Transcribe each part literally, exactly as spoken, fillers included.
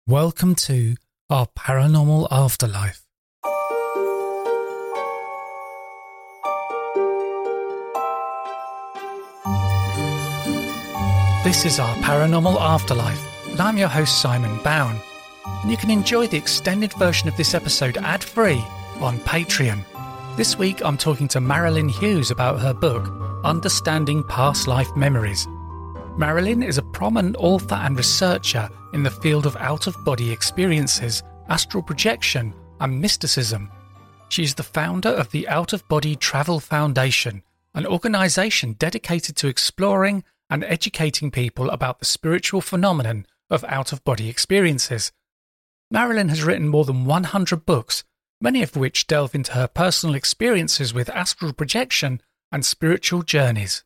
Welcome to our paranormal afterlife. This is our paranormal afterlife, and I'm your host Simon Bown. And you can enjoy the extended version of this episode ad-free on Patreon. This week I'm talking to Marilyn Hughes about her book, Understanding Past Life Memories. Marilyn is a prominent author and researcher in the field of out-of-body experiences, astral projection, and mysticism. She is the founder of the Out-of-Body Travel Foundation, an organisation dedicated to exploring and educating people about the spiritual phenomenon of out-of-body experiences. Marilyn has written more than one hundred books, many of which delve into her personal experiences with astral projection and spiritual journeys.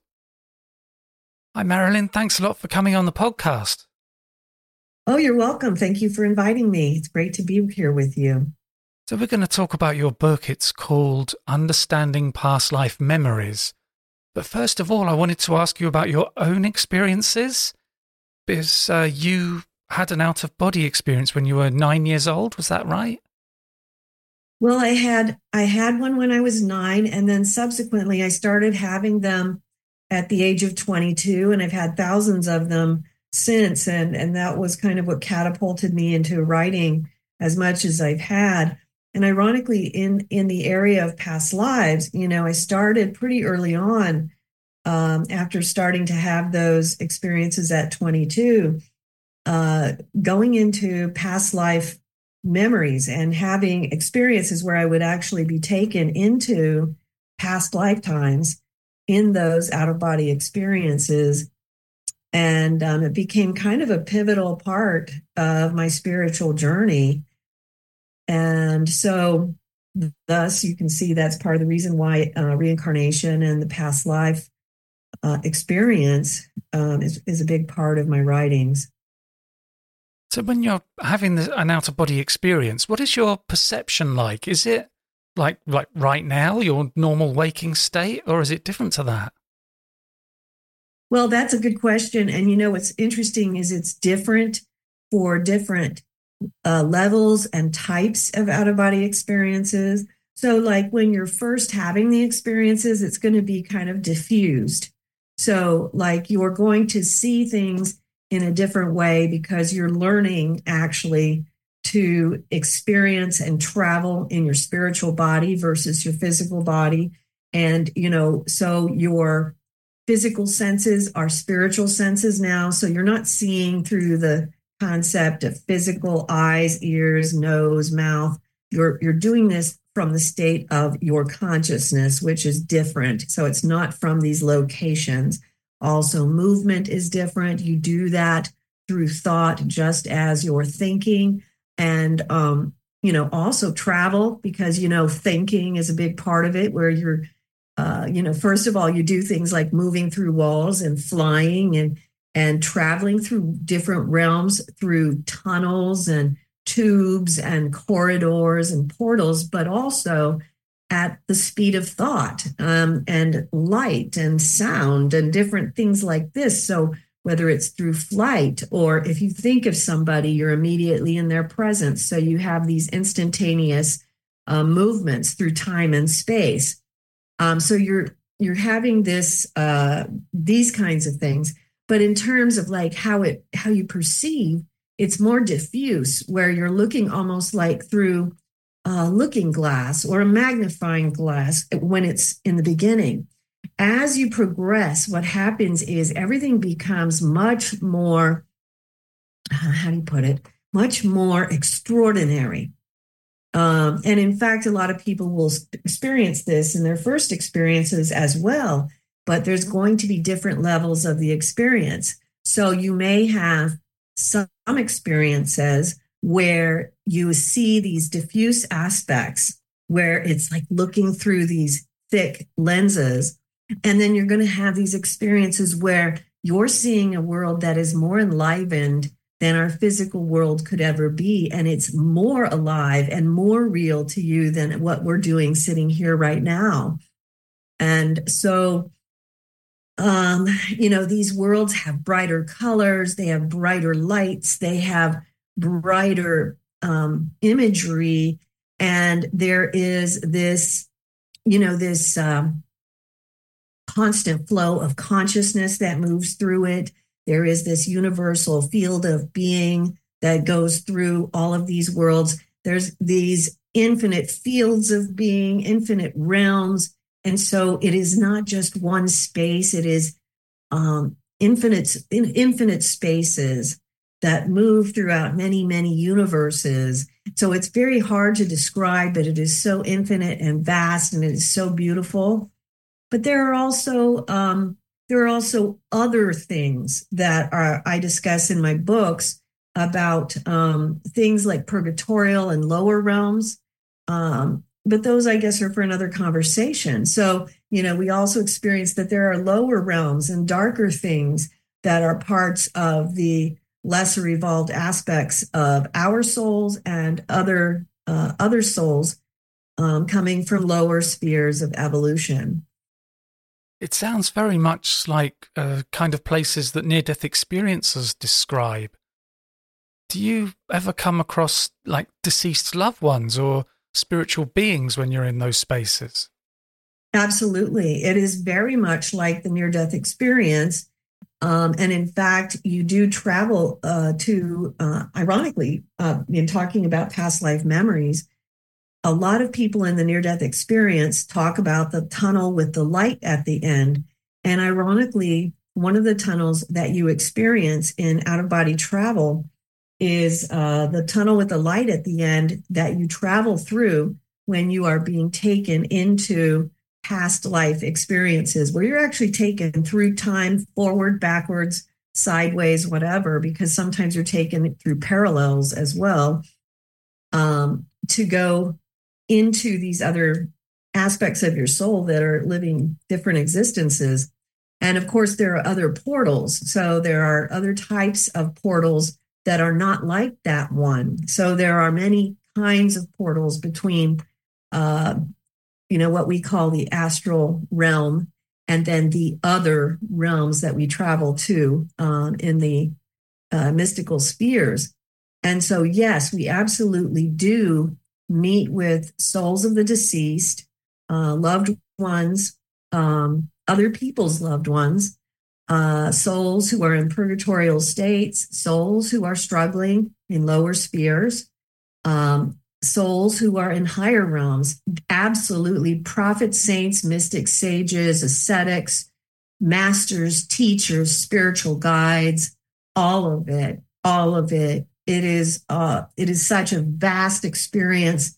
Hi Marilyn, thanks a lot for coming on the podcast. Oh, you're welcome. Thank you for inviting me. It's great to be here with you. So we're going to talk about your book. It's called Understanding Past Life Memories. But first of all, I wanted to ask you about your own experiences, because uh, you had an out-of-body experience when you were nine years old. Was that right? Well, I had I had one when I was nine, and then subsequently I started having them at the age of twenty-two, and I've had thousands of them since, and, and that was kind of what catapulted me into writing as much as I've had. And ironically, in, in the area of past lives, you know, I started pretty early on um, after starting to have those experiences at twenty-two, uh, going into past life memories and having experiences where I would actually be taken into past lifetimes in those out-of-body experiences. And um, it became kind of a pivotal part of my spiritual journey. And so thus you can see that's part of the reason why uh, reincarnation and the past life uh, experience um, is, is a big part of my writings. So when you're having the, an out-of-body experience, what is your perception like? Is it like like right now, your normal waking state, or is it different to that? Well, that's a good question. And you know, what's interesting is it's different for different uh, levels and types of out-of-body experiences. So like when you're first having the experiences, it's going to be kind of diffused. So like you're going to see things in a different way because you're learning actually to experience and travel in your spiritual body versus your physical body. And, you know, so your physical senses are spiritual senses now. So you're not seeing through the concept of physical eyes, ears, nose, mouth. You're, you're doing this from the state of your consciousness, which is different. So it's not from these locations. Also, movement is different. You do that through thought, just as you're thinking. And, um, you know, also travel, because, you know, thinking is a big part of it, where you're, uh, you know, first of all, you do things like moving through walls and flying and, and traveling through different realms, through tunnels and tubes and corridors and portals, but also at the speed of thought um, and light and sound and different things like this. So whether it's through flight, or if you think of somebody, you're immediately in their presence. So you have these instantaneous uh, movements through time and space. Um, so you're you're having this uh, these kinds of things. But in terms of like how it how you perceive, it's more diffuse, where you're looking almost like through a looking glass or a magnifying glass when it's in the beginning. As you progress, what happens is everything becomes much more, how do you put it, much more extraordinary. Um, and in fact, a lot of people will experience this in their first experiences as well, but there's going to be different levels of the experience. So you may have some experiences where you see these diffuse aspects, where it's like looking through these thick lenses. And then you're going to have these experiences where you're seeing a world that is more enlivened than our physical world could ever be. And it's more alive and more real to you than what we're doing sitting here right now. And so, um, you know, these worlds have brighter colors, they have brighter lights, they have brighter um, imagery. And there is this, you know, this um, constant flow of consciousness that moves through it. There is this universal field of being that goes through all of these worlds. There's these infinite fields of being, infinite realms. And so it is not just one space, it is um, infinite, in, infinite spaces that move throughout many, many universes. So it's very hard to describe, but it is so infinite and vast, and it is so beautiful. But there are also um, there are also other things that are, I discuss in my books about um, things like purgatorial and lower realms. Um, but those, I guess, are for another conversation. So, you know, we also experience that there are lower realms and darker things that are parts of the lesser evolved aspects of our souls and other uh, other souls um, coming from lower spheres of evolution. It sounds very much like uh, kind of places that near-death experiencers describe. Do you ever come across like deceased loved ones or spiritual beings when you're in those spaces? Absolutely. It is very much like the near-death experience. Um, and in fact, you do travel uh, to, uh, ironically, uh, in talking about past life memories, a lot of people in the near-death experience talk about the tunnel with the light at the end. And ironically, one of the tunnels that you experience in out-of-body travel is uh, the tunnel with the light at the end that you travel through when you are being taken into past life experiences, where you're actually taken through time, forward, backwards, sideways, whatever, because sometimes you're taken through parallels as well, um, to go into these other aspects of your soul that are living different existences. And of course, there are other portals. So there are other types of portals that are not like that one. So there are many kinds of portals between, uh, you know, what we call the astral realm and then the other realms that we travel to um, in the uh, mystical spheres. And so, yes, we absolutely do meet with souls of the deceased, uh, loved ones, um, other people's loved ones, uh, souls who are in purgatorial states, souls who are struggling in lower spheres, um, souls who are in higher realms, absolutely prophets, saints, mystics, sages, ascetics, masters, teachers, spiritual guides, all of it, all of it. It is uh, it is such a vast experience,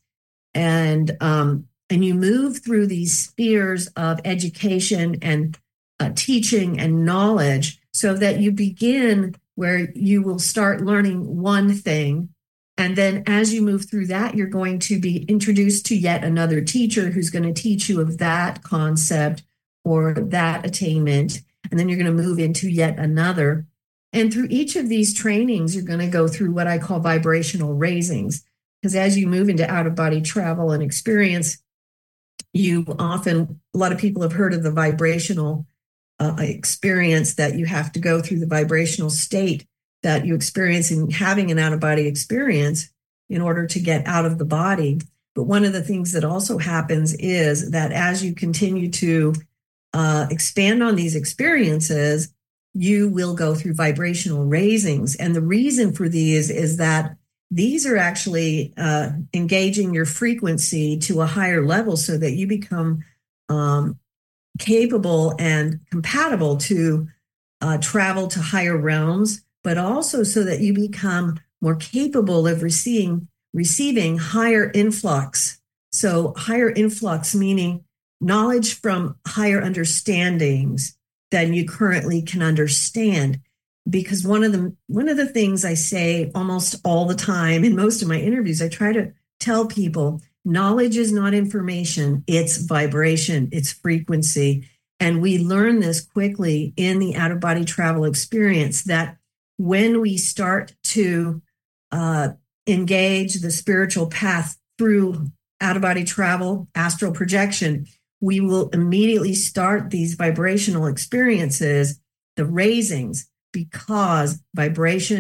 and um, and you move through these spheres of education and uh, teaching and knowledge, so that you begin where you will start learning one thing, and then as you move through that, you're going to be introduced to yet another teacher who's going to teach you of that concept or that attainment, and then you're going to move into yet another. And through each of these trainings, you're going to go through what I call vibrational raisings, because as you move into out-of-body travel and experience, you often, a lot of people have heard of the vibrational uh, experience, that you have to go through the vibrational state that you experience in having an out-of-body experience in order to get out of the body. But one of the things that also happens is that as you continue to uh, expand on these experiences, you will go through vibrational raisings. And the reason for these is that these are actually uh, engaging your frequency to a higher level so that you become um, capable and compatible to uh, travel to higher realms, but also so that you become more capable of receiving, receiving higher influx. So higher influx meaning knowledge from higher understandings than you currently can understand. Because one of the one of the things I say almost all the time in most of my interviews, I try to tell people, knowledge is not information, it's vibration, it's frequency. And we learn this quickly in the out-of-body travel experience, that when we start to uh, engage the spiritual path through out-of-body travel, astral projection, we will immediately start these vibrational experiences, the raisings, because vibration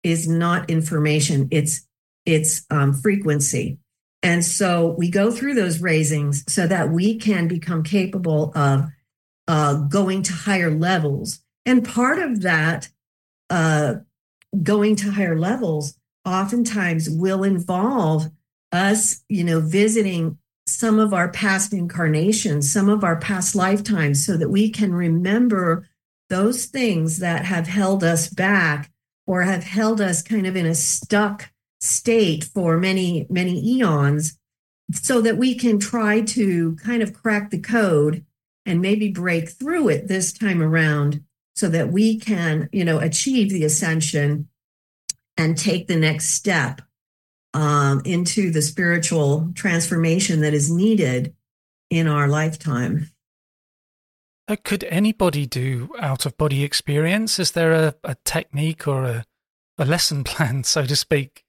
is not information, it's it's um, frequency. And so we go through those raisings so that we can become capable of uh, going to higher levels. And part of that uh, going to higher levels oftentimes will involve us, you know, visiting some of our past incarnations, some of our past lifetimes, so that we can remember those things that have held us back or have held us kind of in a stuck state for many, many eons, so that we can try to kind of crack the code and maybe break through it this time around, so that we can, you know, achieve the ascension and take the next step um, into the spiritual transformation that is needed in our lifetime. Uh, Could anybody do out-of-body experience? Is there a, a technique or a, a lesson plan, so to speak?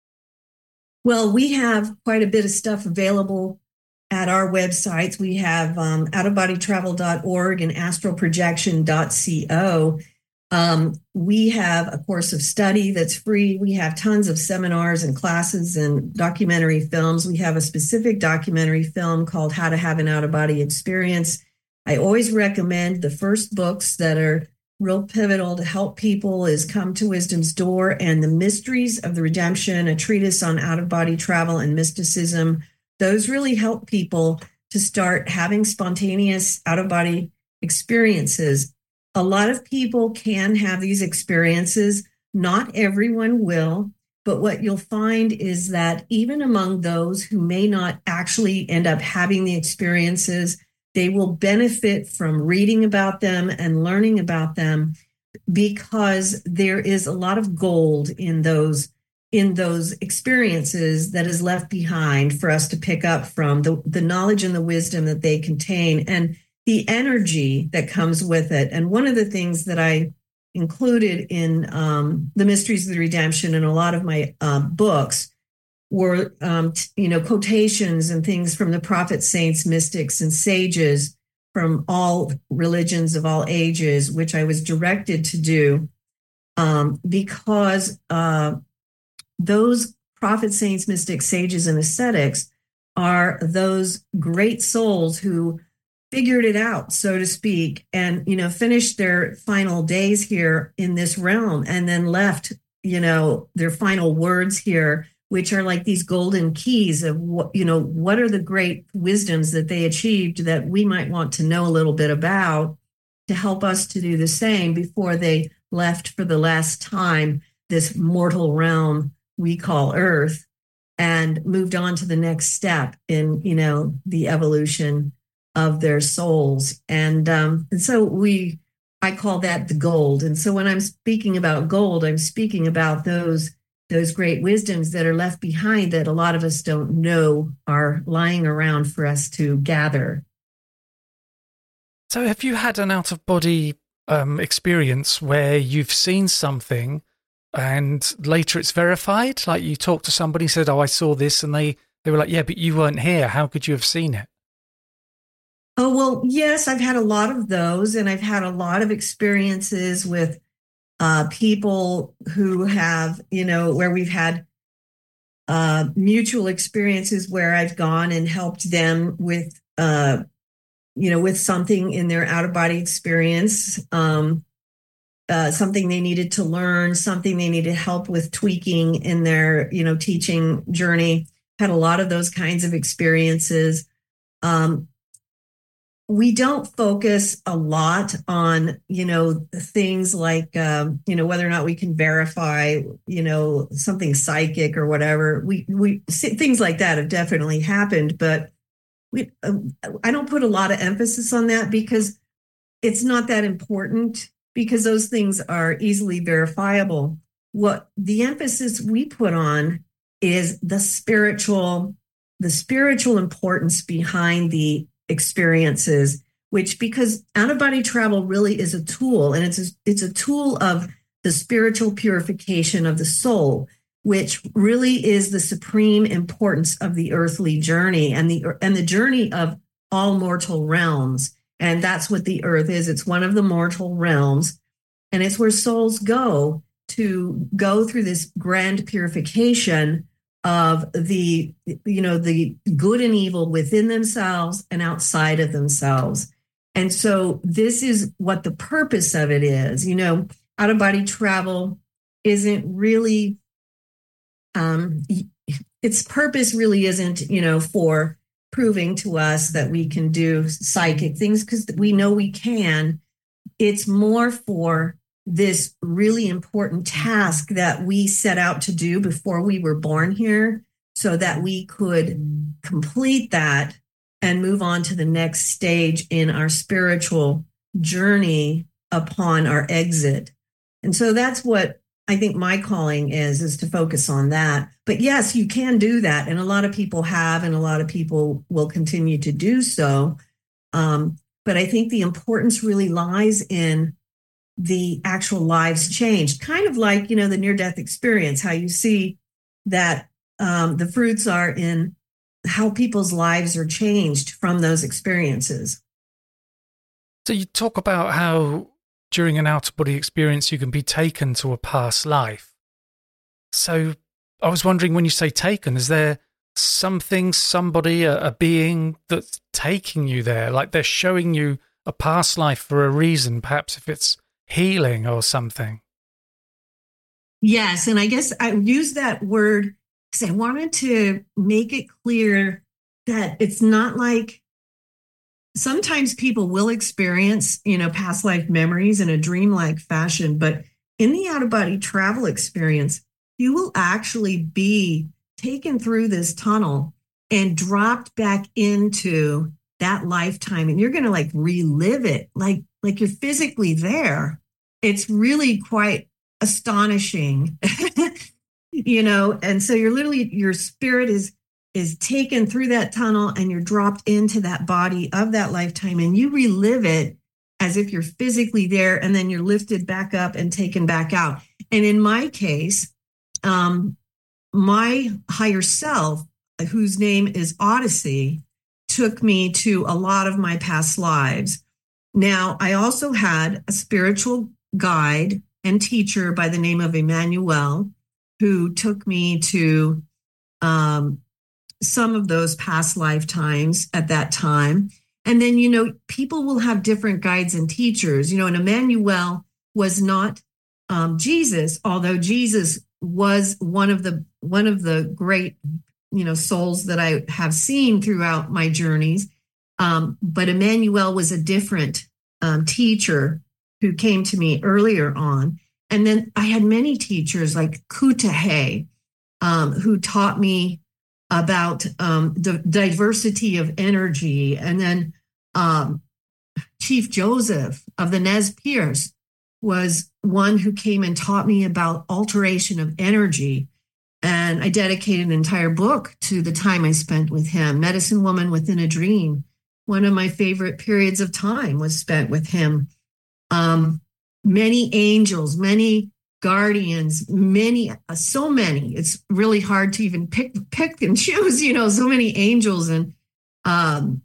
Well, we have quite a bit of stuff available at our websites. We have um, out of body travel dot org and astral projection dot co. Um, we have a course of study that's free. We have tons of seminars and classes and documentary films. We have a specific documentary film called How to Have an Out-of-Body Experience. I always recommend the first books that are real pivotal to help people is Come to Wisdom's Door and The Mysteries of the Redemption, a treatise on out-of-body travel and mysticism. Those really help people to start having spontaneous out-of-body experiences. A lot of people can have these experiences. Not everyone will, but what you'll find is that even among those who may not actually end up having the experiences, they will benefit from reading about them and learning about them, because there is a lot of gold in those in those experiences that is left behind for us to pick up from, the, the knowledge and the wisdom that they contain and the energy that comes with it. And one of the things that I included in um, The Mysteries of the Redemption and a lot of my uh, books were, um, t- you know, quotations and things from the prophets, saints, mystics, and sages from all religions of all ages, which I was directed to do um, because uh, those prophets, saints, mystics, sages, and ascetics are those great souls who figured it out, so to speak, and, you know, finished their final days here in this realm and then left, you know, their final words here, which are like these golden keys of what, you know, what are the great wisdoms that they achieved that we might want to know a little bit about to help us to do the same before they left for the last time this mortal realm we call Earth and moved on to the next step in, you know, the evolution of their souls. And, um, and so we, I call that the gold. And so when I'm speaking about gold, I'm speaking about those, those great wisdoms that are left behind that a lot of us don't know are lying around for us to gather. So have you had an out-of-body um, experience where you've seen something and later it's verified? Like you talked to somebody, said, oh, I saw this, and they, they were like, yeah, but you weren't here. How could you have seen it? Oh, well, yes, I've had a lot of those, and I've had a lot of experiences with uh, people who have, you know, where we've had uh, mutual experiences where I've gone and helped them with, uh, you know, with something in their out-of-body experience, um, uh, something they needed to learn, something they needed help with tweaking in their, you know, teaching journey. Had a lot of those kinds of experiences. Um, We don't focus a lot on, you know, things like, um, you know, whether or not we can verify, you know, something psychic or whatever. We, we things like that have definitely happened, but we, um, I don't put a lot of emphasis on that because it's not that important, because those things are easily verifiable. What the emphasis we put on is the spiritual, the spiritual importance behind the experiences, which, because out-of-body travel really is a tool, and it's a, it's a tool of the spiritual purification of the soul, which really is the supreme importance of the earthly journey and the and the journey of all mortal realms. And that's what the earth is. It's one of the mortal realms, and it's where souls go to go through this grand purification of the, you know, the good and evil within themselves and outside of themselves. And so this is what the purpose of it is. You know, out-of-body travel isn't really, um, its purpose really isn't, you know, for proving to us that we can do psychic things, because we know we can. It's more for this really important task that we set out to do before we were born here, so that we could complete that and move on to the next stage in our spiritual journey upon our exit. And so that's what I think my calling is, is to focus on that. But yes, you can do that. And a lot of people have, and a lot of people will continue to do so. Um, but I think the importance really lies in the actual lives changed, kind of like, you know, the near-death experience, how you see that um, the fruits are in how people's lives are changed from those experiences. So you talk about how during an out-of-body experience, you can be taken to a past life. So I was wondering, when you say taken, is there something, somebody, a, a being that's taking you there? Like they're showing you a past life for a reason, perhaps if it's healing or something? Yes. And I guess I use that word because I wanted to make it clear that it's not like, sometimes people will experience, you know, past life memories in a dreamlike fashion, but in the out-of-body travel experience, you will actually be taken through this tunnel and dropped back into that lifetime, and you're going to like relive it, like like you're physically there. It's really quite astonishing, you know. And so you're literally, your spirit is is taken through that tunnel, and you're dropped into that body of that lifetime, and you relive it as if you're physically there, and then you're lifted back up and taken back out. And in my case, um, my higher self, whose name is Odyssey, took me to a lot of my past lives. Now, I also had a spiritual guide and teacher by the name of Emmanuel, who took me to um, some of those past lifetimes at that time. And then, you know, people will have different guides and teachers, you know, and Emmanuel was not um, Jesus, although Jesus was one of the one of the great, you know, souls that I have seen throughout my journeys. Um, but Emmanuel was a different um, teacher who came to me earlier on. And then I had many teachers like Kutahe, um, who taught me about um, the diversity of energy. And then um, Chief Joseph of the Nez Perce was one who came and taught me about alteration of energy. And I dedicated an entire book to the time I spent with him. Medicine Woman Within a Dream. One of my favorite periods of time was spent with him. Um, many angels, many guardians, many, uh, so many. It's really hard to even pick, pick and choose, you know, so many angels and, um,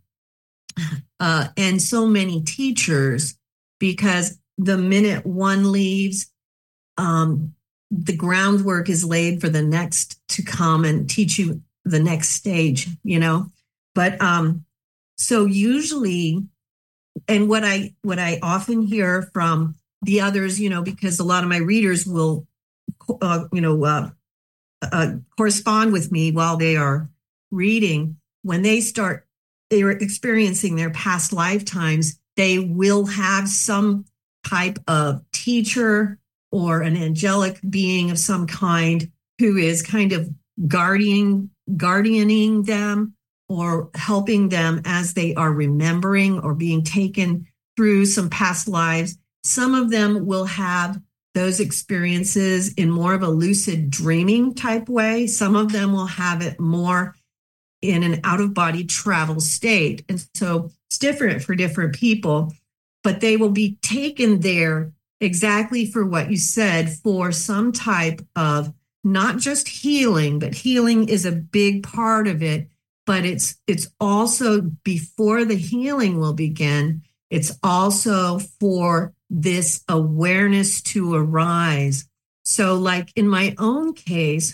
uh, and so many teachers, because the minute one leaves, um, the groundwork is laid for the next to come and teach you the next stage, you know. But um, so usually, and what I what I often hear from the others, you know, because a lot of my readers will, uh, you know, uh, uh, correspond with me while they are reading. When they start, they are experiencing their past lifetimes, they will have some type of teacher or an angelic being of some kind who is kind of guardian, guardianing them or helping them as they are remembering or being taken through some past lives. Some of them will have those experiences in more of a lucid dreaming type way. Some of them will have it more in an out-of-body travel state. And so it's different for different people, but they will be taken there exactly for what you said, for some type of not just healing, but healing is a big part of it. But it's it's also, before the healing will begin, it's also for this awareness to arise So like in my own case,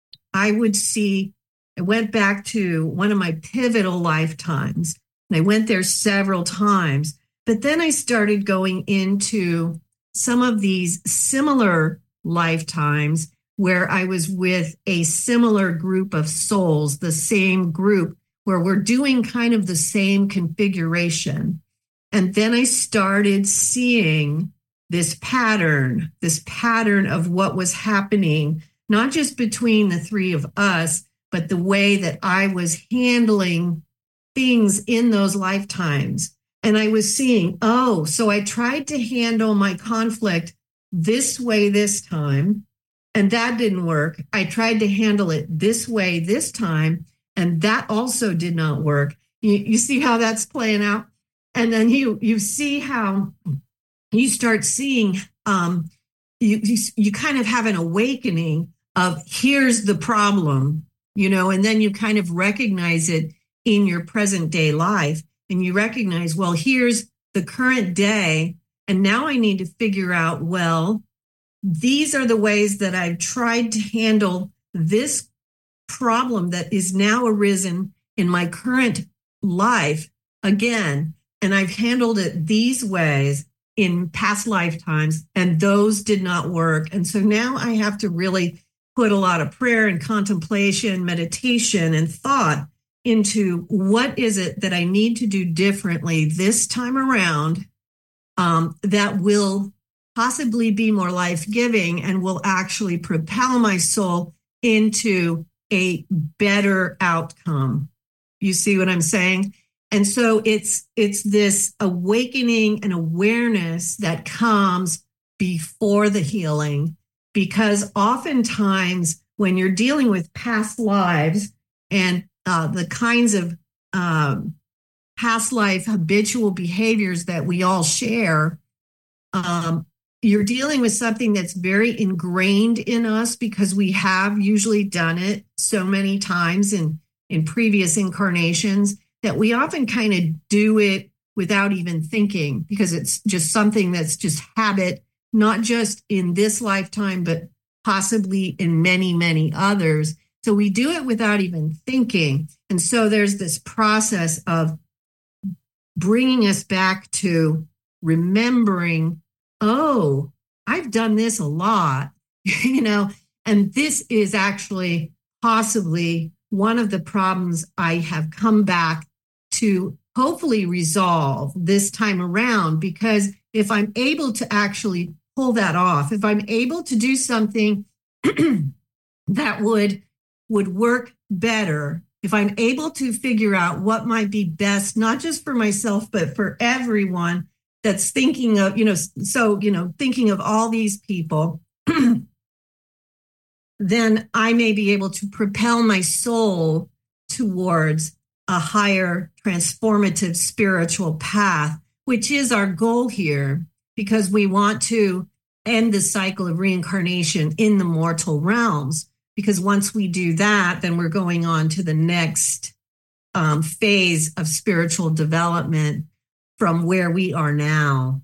I would see, I went back to one of my pivotal lifetimes, and I went there several times. But then I started going into some of these similar lifetimes where I was with a similar group of souls, the same group, where we're doing kind of the same configuration. And then I started seeing this pattern, this pattern of what was happening, not just between the three of us, but the way that I was handling things in those lifetimes. And I was seeing, oh, so I tried to handle my conflict this way this time, and that didn't work. I tried to handle it this way this time, and that also did not work. You, you see how that's playing out? And then you you see how you start seeing, um, you, you you kind of have an awakening of here's the problem, you know, and then you kind of recognize it in your present day life. And you recognize, well, here's the current day. And now I need to figure out, well, these are the ways that I've tried to handle this problem that is now arisen in my current life again. And I've handled it these ways in past lifetimes, and those did not work. And so now I have to really put a lot of prayer and contemplation, meditation, and thought into what is it that I need to do differently this time around um, that will possibly be more life-giving and will actually propel my soul into a better outcome. You see what I'm saying? And so it's it's this awakening and awareness that comes before the healing, because oftentimes when you're dealing with past lives and uh, the kinds of um, past life habitual behaviors that we all share, um, you're dealing with something that's very ingrained in us because we have usually done it so many times in, in previous incarnations that we often kind of do it without even thinking, because it's just something that's just habit, not just in this lifetime, but possibly in many, many others. So we do it without even thinking. And so there's this process of bringing us back to remembering, oh, I've done this a lot, you know, and this is actually possibly one of the problems I have come back to hopefully resolve this time around, because if I'm able to actually pull that off, if I'm able to do something that would would work better, if I'm able to figure out what might be best, not just for myself, but for everyone that's thinking of, you know, so, you know, thinking of all these people, then I may be able to propel my soul towards a higher transformative spiritual path, which is our goal here, because we want to end the cycle of reincarnation in the mortal realms. Because once we do that, then we're going on to the next um, phase of spiritual development from where we are now.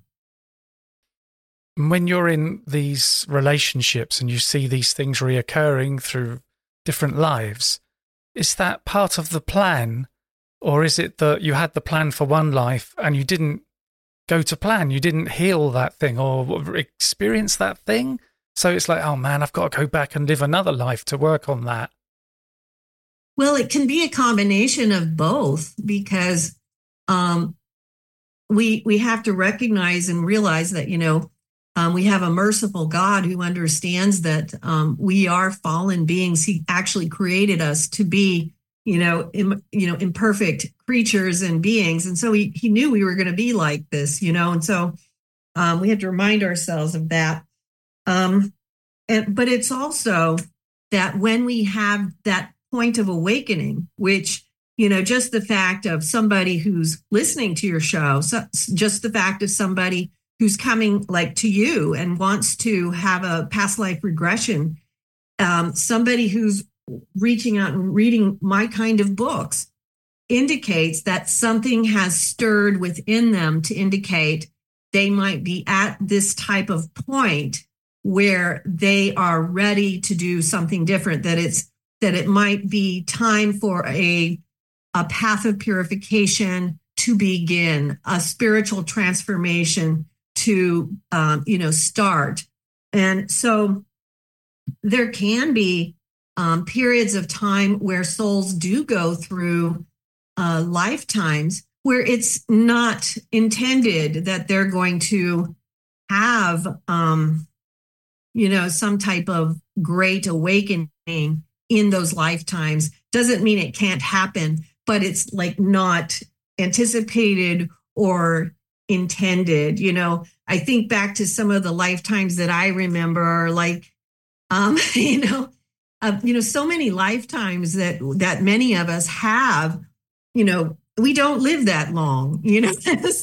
When you're in these relationships and you see these things reoccurring through different lives, is that part of the plan? Or is it that you had the plan for one life and you didn't go to plan? You didn't heal that thing or experience that thing? So it's like, oh man, I've got to go back and live another life to work on that. Well, it can be a combination of both, because um, we we have to recognize and realize that, you know, um, we have a merciful God who understands that um, we are fallen beings. He actually created us to be, you know, Im, you know, imperfect creatures and beings, and so he he knew we were going to be like this, you know, and so um, we have to remind ourselves of that. Um, and, but it's also that when we have that point of awakening, which, you know, just the fact of somebody who's listening to your show, so just the fact of somebody who's coming like to you and wants to have a past life regression, um, somebody who's reaching out and reading my kind of books indicates that something has stirred within them to indicate they might be at this type of point where they are ready to do something different, that it's that it might be time for a, a path of purification to begin, a spiritual transformation to, um, you know, start. And so there can be um, periods of time where souls do go through uh, lifetimes where it's not intended that they're going to have, um, you know, some type of great awakening in those lifetimes. Doesn't mean it can't happen, but it's like not anticipated or intended. You know, I think back to some of the lifetimes that I remember, like, um, you know, uh, you know, so many lifetimes that that many of us have. You know, we don't live that long. You know,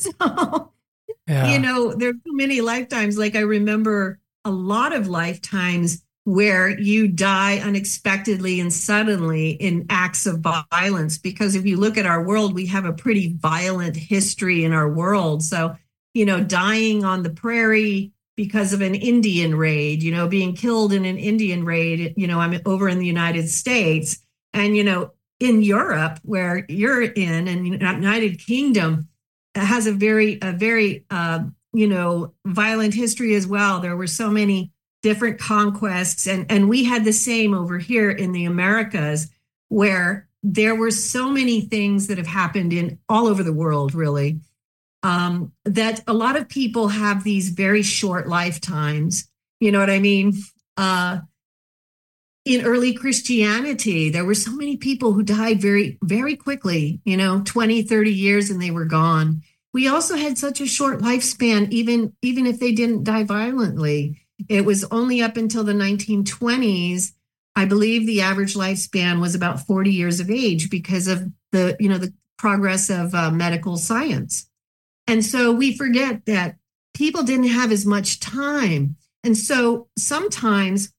so Yeah. you know, there's so many lifetimes. Like I remember a lot of lifetimes where you die unexpectedly and suddenly in acts of violence. Because if you look at our world, we have a pretty violent history in our world. So, you know, dying on the prairie because of an Indian raid, you know, being killed in an Indian raid, you know, I'm over in the United States, and, you know, in Europe where you're in, and United Kingdom has a very, a very, uh, you know, violent history as well. There were so many different conquests, and, and we had the same over here in the Americas, where there were so many things that have happened in all over the world, really, um, that a lot of people have these very short lifetimes. You know what I mean? Uh, in early Christianity, there were so many people who died very, very quickly, you know, twenty, thirty years, and they were gone. We also had such a short lifespan, even, even if they didn't die violently. It was only up until the nineteen twenties, I believe the average lifespan was about forty years of age because of the, you know, the progress of uh, medical science. And so we forget that people didn't have as much time. And so sometimes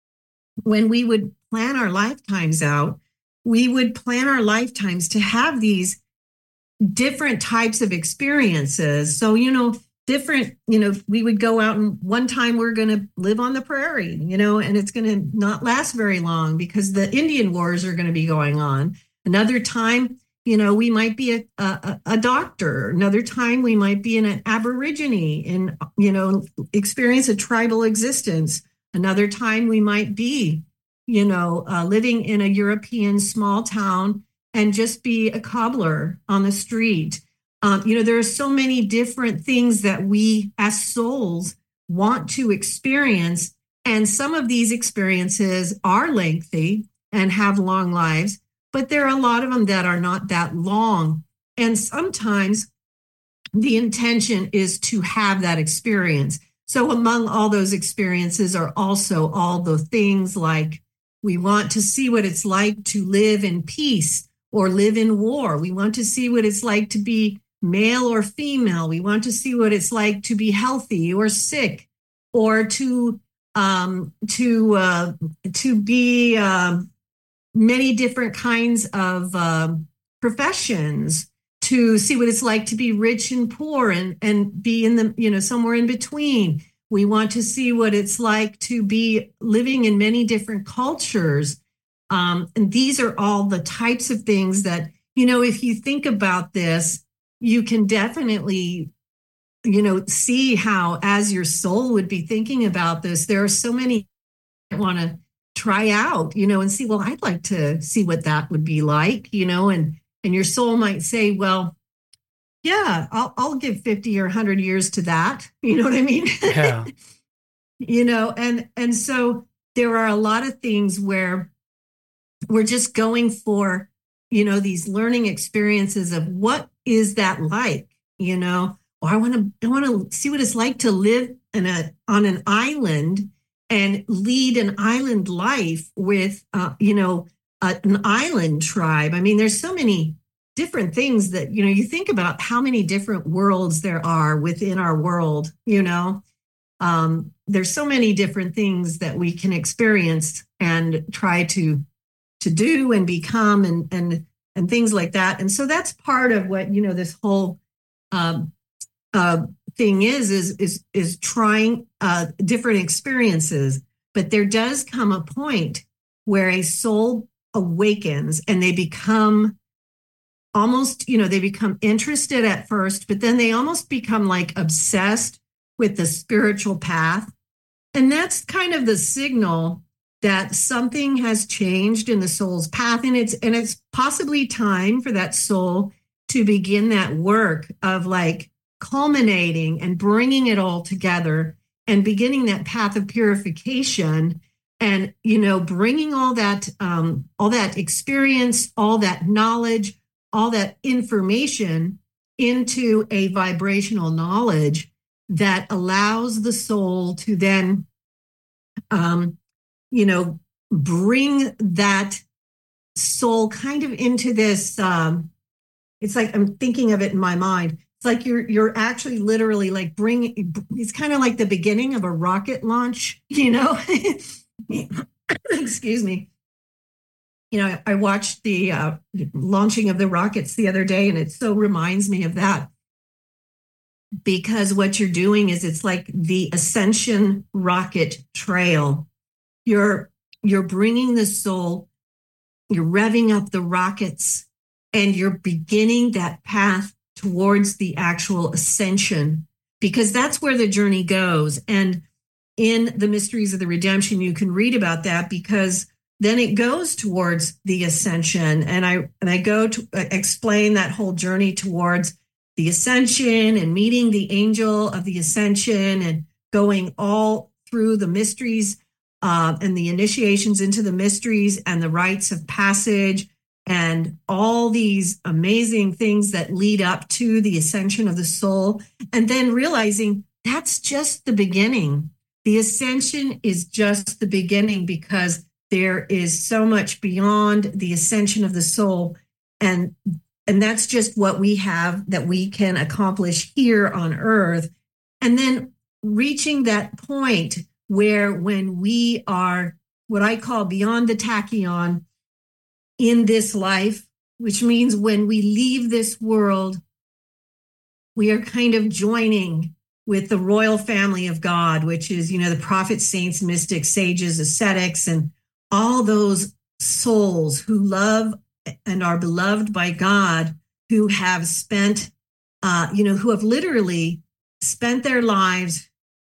when we would plan our lifetimes out, we would plan our lifetimes to have these different types of experiences. So, you know, different, you know, we would go out, and one time we're going to live on the prairie, you know, and it's going to not last very long because the Indian wars are going to be going on. Another time, you know, we might be a, a, a doctor. Another time we might be in an Aborigine and, you know, experience a tribal existence. Another time we might be, you know, uh, living in a European small town and just be a cobbler on the street. Um, you know, there are so many different things that we as souls want to experience. And some of these experiences are lengthy and have long lives, but there are a lot of them that are not that long. And sometimes the intention is to have that experience. So among all those experiences are also all the things like we want to see what it's like to live in peace or live in war. We want to see what it's like to be male or female. We want to see what it's like to be healthy or sick, or to um, to uh, to be um, many different kinds of uh, professions. To see what it's like to be rich and poor, and and be in the, you know, somewhere in between. We want to see what it's like to be living in many different cultures. Um, and these are all the types of things that, you know, if you think about this, you can definitely, you know, see how, as your soul would be thinking about this, there are so many that want to try out, you know, and see, well, I'd like to see what that would be like, you know, and and your soul might say, well, yeah, I'll I'll give fifty or one hundred years to that. You know what I mean? Yeah. You know, and and so there are a lot of things where we're just going for, you know, these learning experiences of what is that like, you know, or I want to I want to see what it's like to live in a on an island and lead an island life with, uh, you know, a, an island tribe. I mean, there's so many different things that, you know, you think about how many different worlds there are within our world, you know. Um, there's so many different things that we can experience and try to to do and become, and and and things like that. And so that's part of what, you know, this whole um, uh, thing is, is, is, is trying uh, different experiences. But there does come a point where a soul awakens and they become almost, you know, they become interested at first, but then they almost become like obsessed with the spiritual path. And that's kind of the signal that something has changed in the soul's path. And it's, and it's possibly time for that soul to begin that work of like culminating and bringing it all together and beginning that path of purification and, you know, bringing all that, um, all that experience, all that knowledge, all that information into a vibrational knowledge that allows the soul to then, um, you know, bring that soul kind of into this, um, it's like, I'm thinking of it in my mind. It's like you're you're actually literally like bringing, it's kind of like the beginning of a rocket launch, you know? Excuse me. You know, I, I watched the uh, launching of the rockets the other day, and it so reminds me of that. Because what you're doing is it's like the ascension rocket trail. You're you're bringing the soul, you're revving up the rockets, and you're beginning that path towards the actual ascension, because that's where the journey goes. And in the Mysteries of the Redemption, you can read about that, because then it goes towards the ascension. And I and I go to explain that whole journey towards the ascension and meeting the angel of the ascension and going all through the mysteries uh, and the initiations into the mysteries and the rites of passage and all these amazing things that lead up to the ascension of the soul. And then realizing that's just the beginning. The ascension is just the beginning, because there is so much beyond the ascension of the soul. And And that's just what we have that we can accomplish here on earth. And then reaching that point where when we are what I call beyond the tachyon in this life, which means when we leave this world, we are kind of joining with the royal family of God, which is, you know, the prophets, saints, mystics, sages, ascetics, and all those souls who love and are beloved by God, who have spent, uh, you know, who have literally spent their lives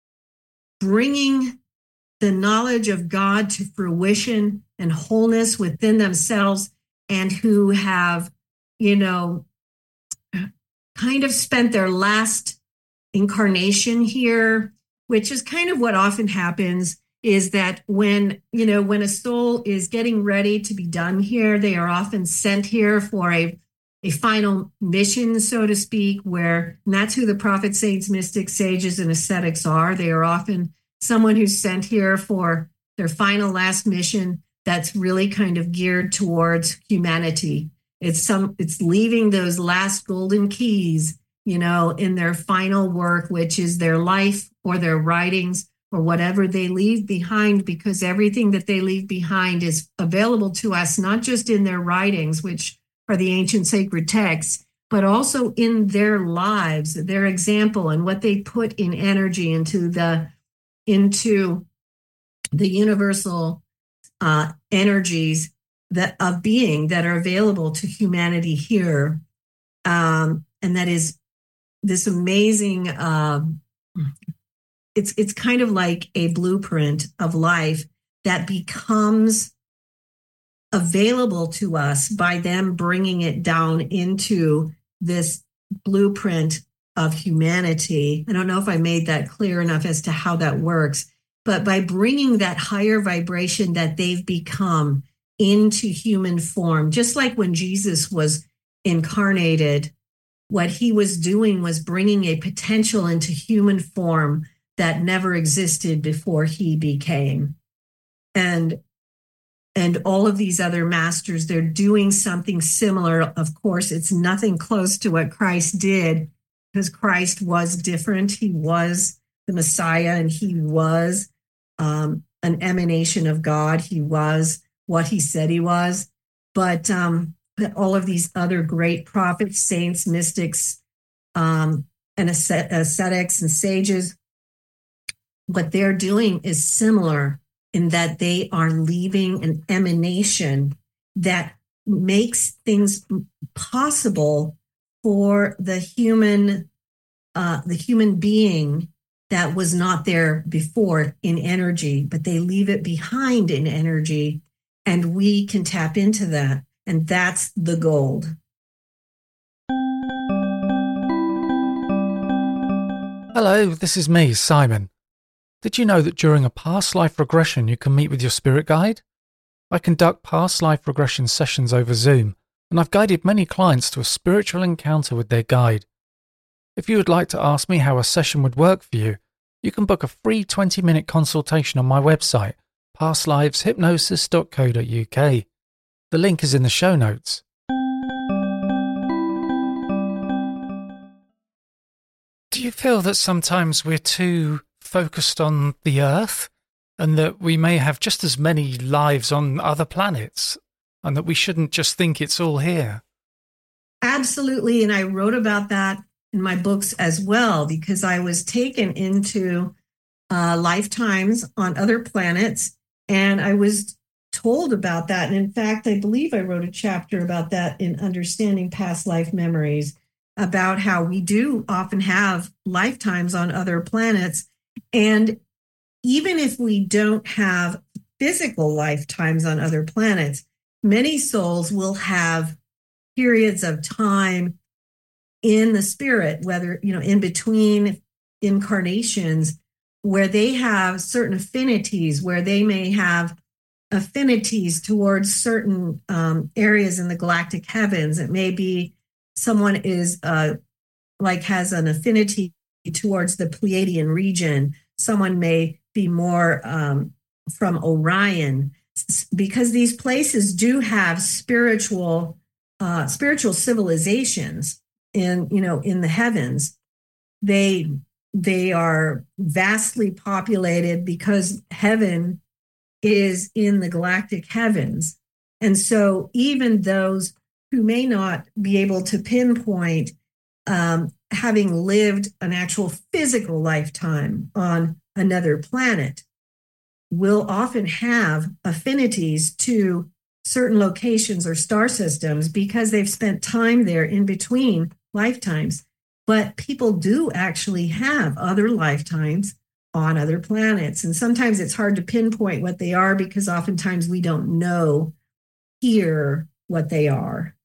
bringing the knowledge of God to fruition and wholeness within themselves, and who have, you know, kind of spent their last incarnation here, which is kind of what often happens. Is that when, you know, when a soul is getting ready to be done here, they are often sent here for a, a final mission, so to speak, where, and that's who the prophets, saints, mystics, sages, and ascetics are. They are often someone who's sent here for their final last mission that's really kind of geared towards humanity. It's some, it's leaving those last golden keys, you know, in their final work, which is their life or their writings, or whatever they leave behind, because everything that they leave behind is available to us, not just in their writings, which are the ancient sacred texts, but also in their lives, their example, and what they put in energy into the, into the universal uh, energies that of being that are available to humanity here. Um, and that is this amazing, uh, It's it's kind of like a blueprint of life that becomes available to us by them bringing it down into this blueprint of humanity. I don't know if I made that clear enough as to how that works, but by bringing that higher vibration that they've become into human form, just like when Jesus was incarnated, what he was doing was bringing a potential into human form that never existed before he became. And, and all of these other masters, they're doing something similar. Of course, it's nothing close to what Christ did, because Christ was different. He was the Messiah, and he was um, an emanation of God. He was what he said he was. But, um, but all of these other great prophets, saints, mystics, um, and ascetics and sages, what they're doing is similar in that they are leaving an emanation that makes things possible for the human, uh, the human being that was not there before in energy, but they leave it behind in energy, and we can tap into that, and that's the gold. Hello, this is me, Simon. Did you know that during a past life regression you can meet with your spirit guide? I conduct past life regression sessions over Zoom, and I've guided many clients to a spiritual encounter with their guide. If you would like to ask me how a session would work for you, you can book a free twenty-minute consultation on my website, past lives hypnosis dot co dot uk. The link is in the show notes. Do you feel that sometimes we're too focused on the Earth and that we may have just as many lives on other planets and that we shouldn't just think it's all here? Absolutely. And I wrote about that in my books as well, because I was taken into uh, lifetimes on other planets, and I was told about that. And in fact, I believe I wrote a chapter about that in Understanding Past Life Memories, about how we do often have lifetimes on other planets. And even if we don't have physical lifetimes on other planets, many souls will have periods of time in the spirit, whether, you know, in between incarnations, where they have certain affinities, where they may have affinities towards certain um, areas in the galactic heavens. It may be someone is uh, like has an affinity towards the Pleiadian region. Someone may be more um, from Orion, because these places do have spiritual uh, spiritual civilizations in, you know, in the heavens. They they are vastly populated because heaven is in the galactic heavens. And so even those who may not be able to pinpoint um, having lived an actual physical lifetime on another planet will often have affinities to certain locations or star systems because they've spent time there in between lifetimes. But people do actually have other lifetimes on other planets. And sometimes it's hard to pinpoint what they are because oftentimes we don't know here what they are.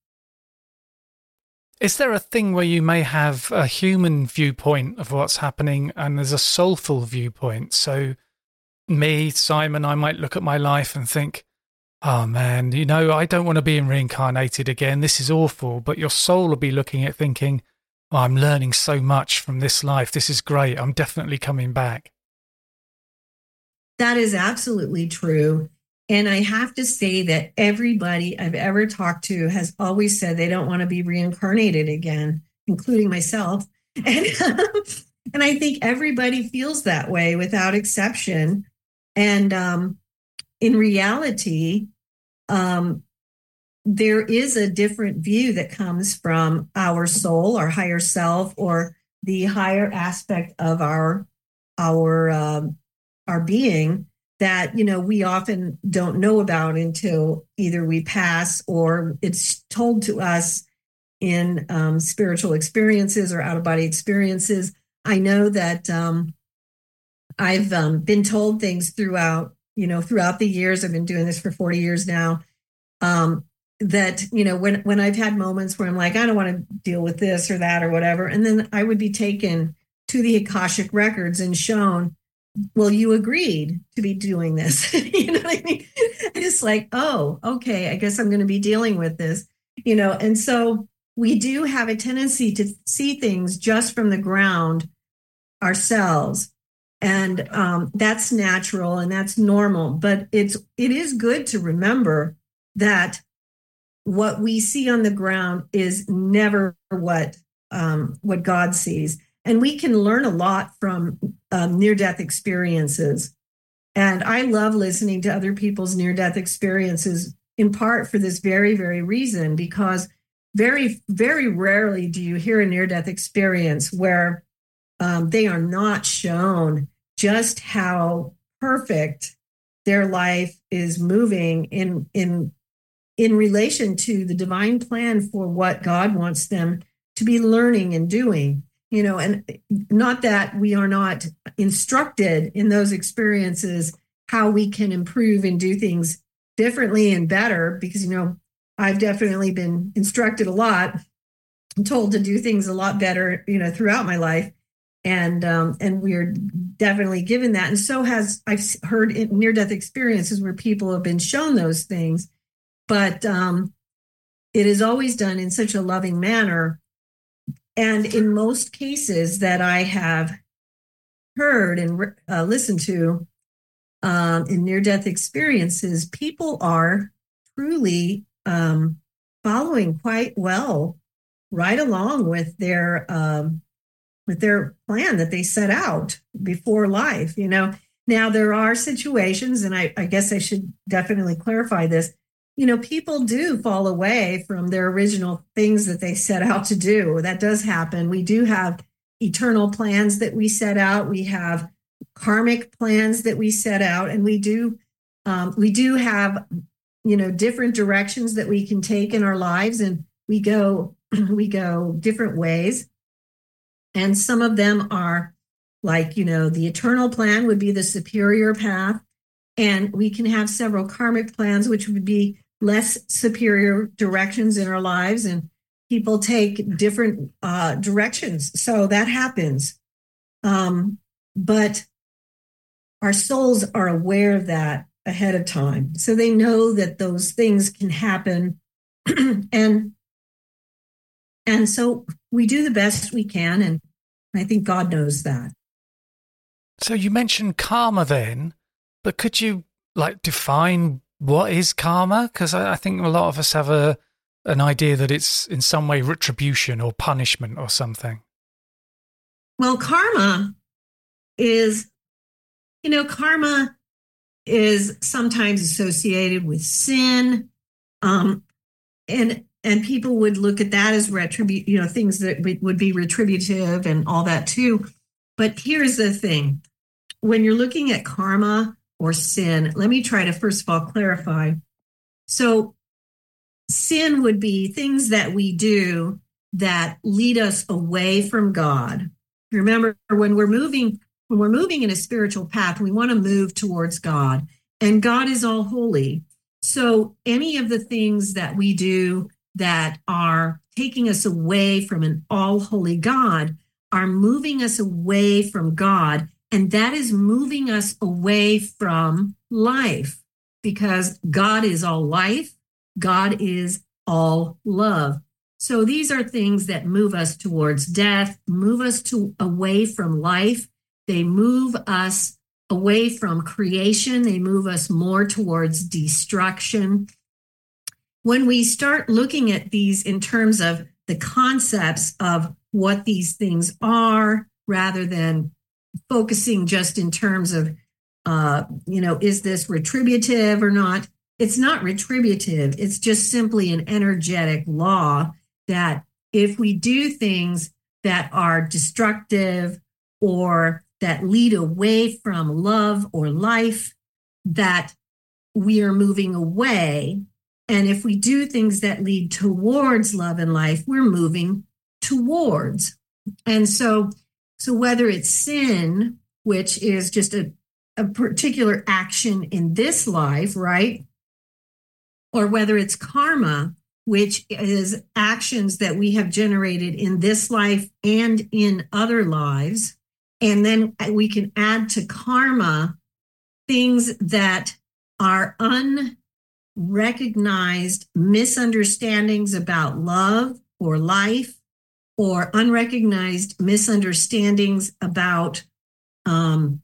Is there a thing where you may have a human viewpoint of what's happening and there's a soulful viewpoint? So me, Simon, I might look at my life and think, oh man, you know, I don't want to be reincarnated again. This is awful. But your soul will be looking at thinking, oh, I'm learning so much from this life. This is great. I'm definitely coming back. That is absolutely true. And I have to say that everybody I've ever talked to has always said they don't want to be reincarnated again, including myself. And, and I think everybody feels that way without exception. And um, in reality, um, there is a different view that comes from our soul, our higher self, or the higher aspect of our our um, our being that, you know, we often don't know about until either we pass or it's told to us in um, spiritual experiences or out-of-body experiences. I know that um, I've um, been told things throughout, you know, throughout the years. I've been doing this for forty years now. Um, that, you know, when, when I've had moments where I'm like, I don't want to deal with this or that or whatever. And then I would be taken to the Akashic records and shown, well, you agreed to be doing this. You know what I mean? It's like, oh, okay, I guess I'm going to be dealing with this, you know? And so we do have a tendency to see things just from the ground ourselves. And um, that's natural and that's normal, but it's, it is good to remember that what we see on the ground is never what, um, what God sees. And we can learn a lot from um, near-death experiences. And I love listening to other people's near-death experiences, in part for this very, very reason, because very, very rarely do you hear a near-death experience where um, they are not shown just how perfect their life is moving in in in relation to the divine plan for what God wants them to be learning and doing. You know, and not that we are not instructed in those experiences how we can improve and do things differently and better, because, you know, I've definitely been instructed a lot, told to do things a lot better, you know, throughout my life. And um, and we're definitely given that. And so has, I've heard near-death experiences where people have been shown those things, but um, it is always done in such a loving manner. And in most cases that I have heard and uh, listened to um, in near-death experiences, people are truly um, following quite well, right along with their um, with their plan that they set out before life. You know, now there are situations, and I, I guess I should definitely clarify this. You know, people do fall away from their original things that they set out to do. That does happen. We do have eternal plans that we set out. We have karmic plans that we set out, and we do um, we do have, you know, different directions that we can take in our lives, and we go we go different ways. And some of them are like, you know, the eternal plan would be the superior path, and we can have several karmic plans, which would be less superior directions in our lives, and people take different uh, directions. So that happens. Um, but our souls are aware of that ahead of time. So they know that those things can happen. and and so we do the best we can, and I think God knows that. So you mentioned karma then, but could you like define what is karma? Because I, I think a lot of us have a an idea that it's in some way retribution or punishment or something. Well, karma is, you know, karma is sometimes associated with sin, um, and and people would look at that as retribu- you know, things that would be retributive and all that too. But here's the thing: when you're looking at karma or sin, let me try to first of all clarify. So sin would be things that we do that lead us away from God. Remember, when we're moving, when we're moving in a spiritual path, we want to move towards God, and God is all holy. So any of the things that we do that are taking us away from an all holy God are moving us away from God. And that is moving us away from life, because God is all life. God is all love. So these are things that move us towards death, move us to away from life. They move us away from creation. They move us more towards destruction. When we start looking at these in terms of the concepts of what these things are, rather than focusing just in terms of, uh, you know, is this retributive or not? It's not retributive. It's just simply an energetic law that if we do things that are destructive or that lead away from love or life, that we are moving away. And if we do things that lead towards love and life, we're moving towards. And so So whether it's sin, which is just a, a particular action in this life, right? Or whether it's karma, which is actions that we have generated in this life and in other lives. And then we can add to karma things that are unrecognized misunderstandings about love or life, or unrecognized misunderstandings about um,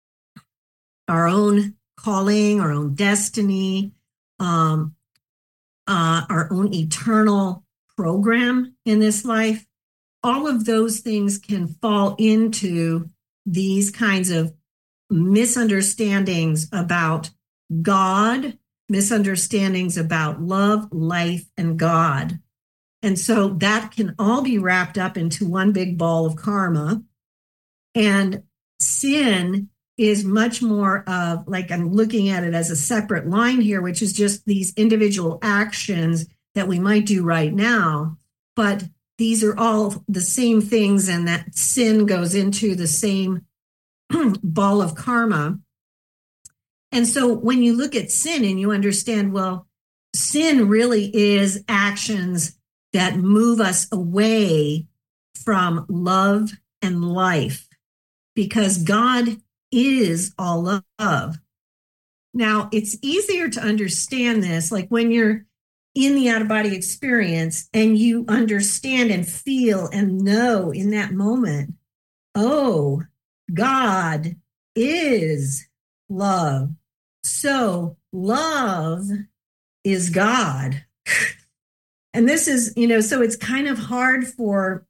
our own calling, our own destiny, um, uh, our own eternal program in this life. All of those things can fall into these kinds of misunderstandings about God, misunderstandings about love, life, and God. And so that can all be wrapped up into one big ball of karma. And sin is much more of, like, I'm looking at it as a separate line here, which is just these individual actions that we might do right now. But these are all the same things, and that sin goes into the same ball of karma. And so when you look at sin and you understand, well, sin really is actions that move us away from love and life, because God is all love. Now, it's easier to understand this, like when you're in the out-of-body experience and you understand and feel and know in that moment, oh, God is love. So love is God. And this is, you know, so it's kind of hard for,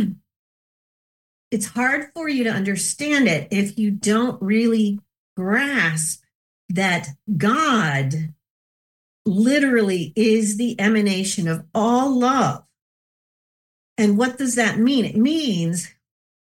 it's hard for you to understand it if you don't really grasp that God literally is the emanation of all love. And what does that mean? It means,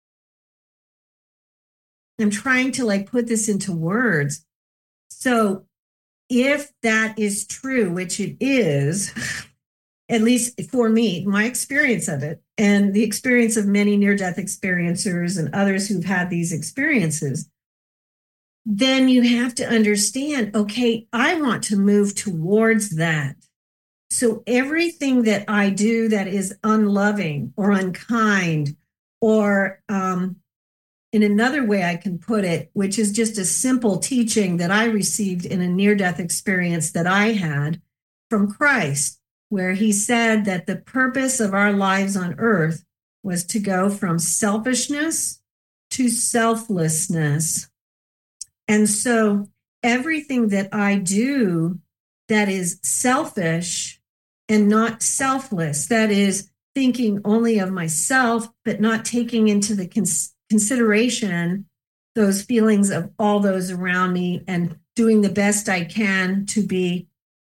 I'm trying to like put this into words. So if that is true, which it is, at least for me, my experience of it, and the experience of many near-death experiencers and others who've had these experiences, then you have to understand, okay, I want to move towards that. So everything that I do that is unloving or unkind, or um, in another way I can put it, which is just a simple teaching that I received in a near-death experience that I had from Christ, where he said that the purpose of our lives on earth was to go from selfishness to selflessness. And so everything that I do that is selfish and not selfless, that is thinking only of myself, but not taking into the cons- consideration those feelings of all those around me, and doing the best I can to be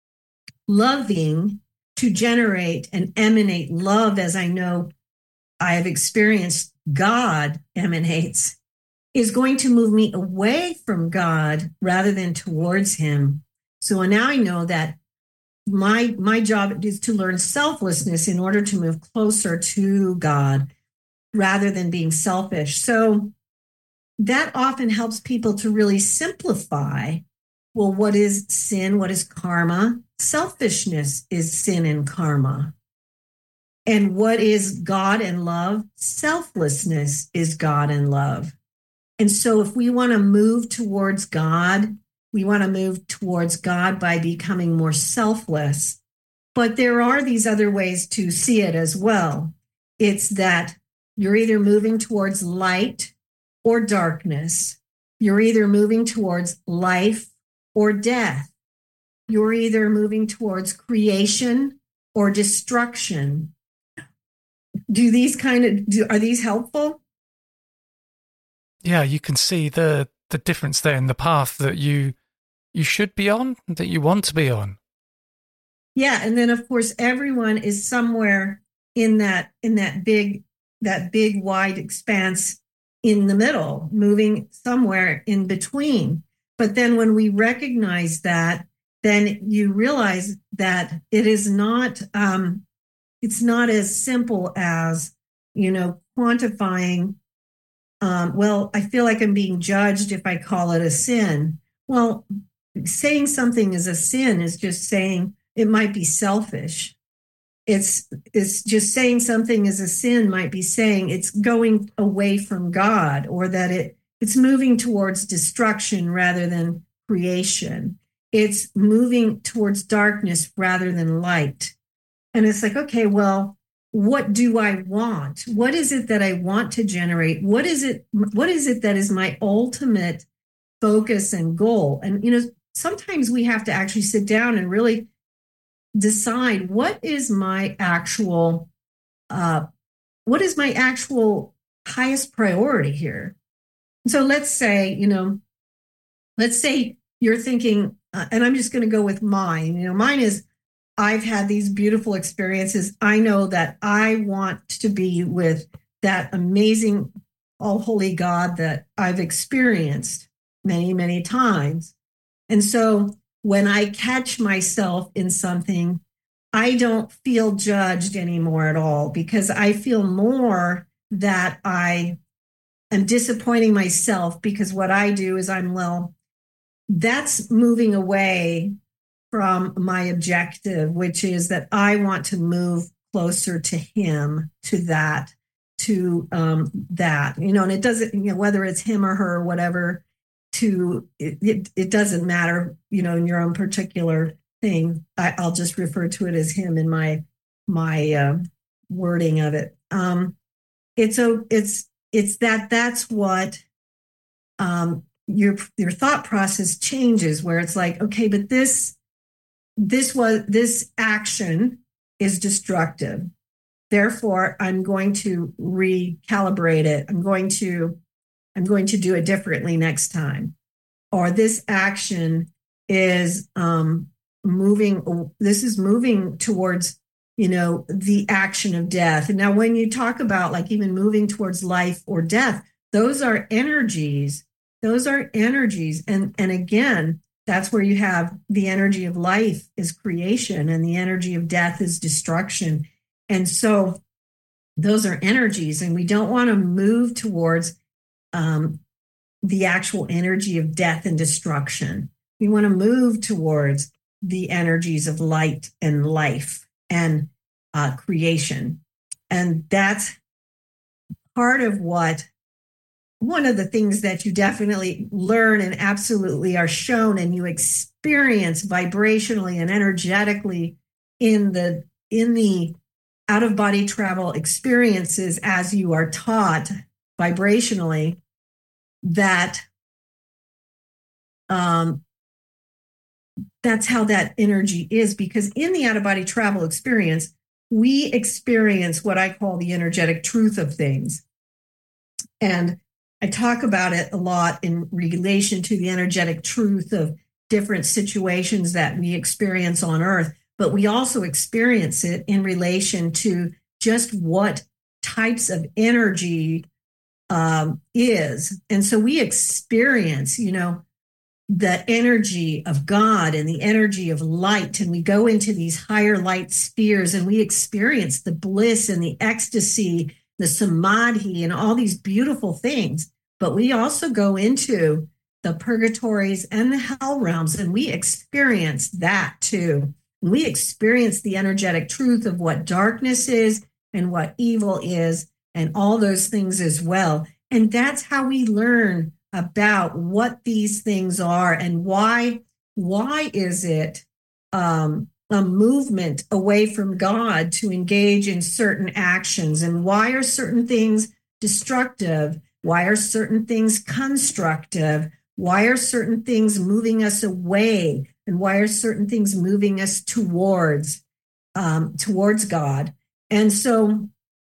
loving, to generate and emanate love as I know I have experienced God emanates, is going to move me away from God rather than towards him. So now I know that my, my job is to learn selflessness in order to move closer to God rather than being selfish. So that often helps people to really simplify, well, what is sin? What is karma? Selfishness is sin and karma. And what is God and love? Selflessness is God and love. And so if we want to move towards God, we want to move towards God by becoming more selfless. But there are these other ways to see it as well. It's that you're either moving towards light or darkness. You're either moving towards life or death. You're either moving towards creation or destruction. Do these kind of, do, are these helpful? Yeah, you can see the the difference there in the path that you you should be on, that you want to be on. Yeah, and then of course everyone is somewhere in that in that big that big wide expanse in the middle, moving somewhere in between. But then when we recognize that, then you realize that it is not um, it's not as simple as, you know, quantifying. Um, well, I feel like I'm being judged if I call it a sin. Well, saying something is a sin is just saying it might be selfish. It's it's just saying something is a sin might be saying it's going away from God, or that it it's moving towards destruction rather than creation. It's moving towards darkness rather than light. And it's like, okay, well, what do I want? What is it that I want to generate? What is it? What is it that is my ultimate focus and goal? And, you know, sometimes we have to actually sit down and really decide what is my actual, uh, what is my actual highest priority here? So let's say, you know, let's say you're thinking, uh, and I'm just going to go with mine, you know, mine is, I've had these beautiful experiences. I know that I want to be with that amazing, all holy God that I've experienced many, many times. And so when I catch myself in something, I don't feel judged anymore at all, because I feel more that I am disappointing myself, because what I do is I'm, well, that's moving away from my objective, which is that I want to move closer to him, to that, to um, that, you know, and it doesn't, you know, whether it's him or her or whatever, to, it, it, it doesn't matter, you know, in your own particular thing. I, I'll just refer to it as him in my, my uh, wording of it. Um, it's a, it's, it's that, that's what, um, your, your thought process changes, where it's like, okay, but this, this was, this action is destructive. Therefore, I'm going to recalibrate it. I'm going to, I'm going to do it differently next time. Or this action is um, moving, this is moving towards, you know, the action of death. And now when you talk about like even moving towards life or death, those are energies. Those are energies. And, and again, that's where you have the energy of life is creation and the energy of death is destruction. And so those are energies, and we don't want to move towards um, the actual energy of death and destruction. We want to move towards the energies of light and life and uh, creation. And that's part of what, one of the things that you definitely learn and absolutely are shown and you experience vibrationally and energetically in the, in the out-of-body travel experiences as you are taught vibrationally, that um, that's how that energy is. Because in the out-of-body travel experience, we experience what I call the energetic truth of things. And I talk about it a lot in relation to the energetic truth of different situations that we experience on Earth, but we also experience it in relation to just what types of energy um, is. And so we experience, you know, the energy of God and the energy of light, and we go into these higher light spheres and we experience the bliss and the ecstasy, the samadhi, and all these beautiful things. But we also go into the purgatories and the hell realms, and we experience that too. We experience the energetic truth of what darkness is and what evil is and all those things as well. And that's how we learn about what these things are and why, why is it um, a movement away from God to engage in certain actions, and why are certain things destructive? Why are certain things constructive? Why are certain things moving us away? And why are certain things moving us towards, um, towards God? And so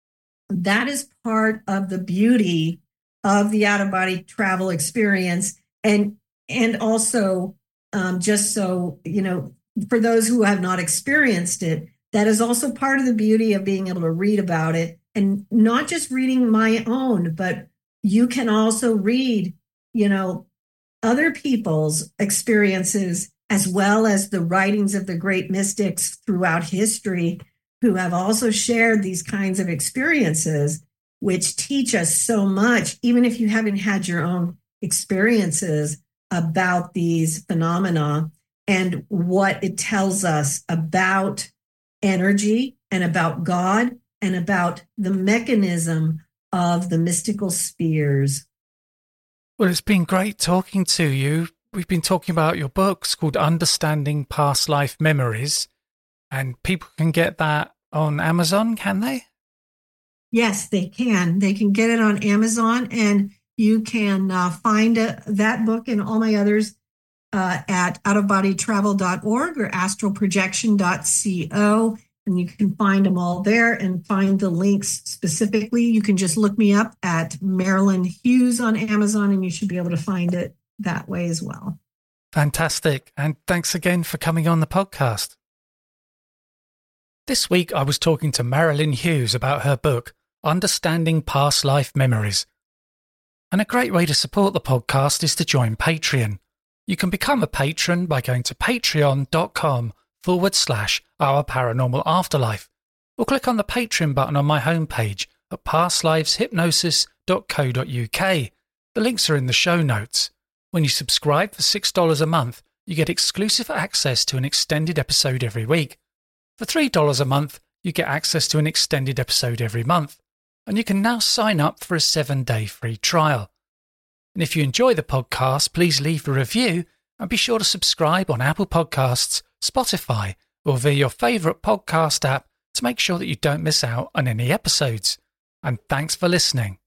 that is part of the beauty of the out-of-body travel experience. And, and also, um, just so, you know, for those who have not experienced it, that is also part of the beauty of being able to read about it, and not just reading my own, but you can also read, you know, other people's experiences, as well as the writings of the great mystics throughout history who have also shared these kinds of experiences, which teach us so much, even if you haven't had your own experiences about these phenomena and what it tells us about energy and about God and about the mechanism of the mystical spheres. Well, it's been great talking to you. We've been talking about your books called Understanding Past Life Memories, and people can get that on Amazon, can they? Yes, they can. They can get it on Amazon, and you can uh, find uh, that book and all my others uh, at out of body travel dot org or astral projection dot co. And you can find them all there and find the links specifically. You can just look me up at Marilyn Hughes on Amazon, and you should be able to find it that way as well. Fantastic. And thanks again for coming on the podcast. This week I was talking to Marilyn Hughes about her book, Understanding Past Life Memories. And a great way to support the podcast is to join Patreon. You can become a patron by going to patreon.com forward slash Our Paranormal Afterlife, or click on the Patreon button on my homepage at pastliveshypnosis dot co dot uk. The links are in the show notes. When you subscribe for six dollars a month, you get exclusive access to an extended episode every week. For three dollars a month, you get access to an extended episode every month. And you can now sign up for a seven-day free trial. And if you enjoy the podcast, please leave a review and be sure to subscribe on Apple Podcasts, Spotify, or via your favourite podcast app to make sure that you don't miss out on any episodes. And thanks for listening.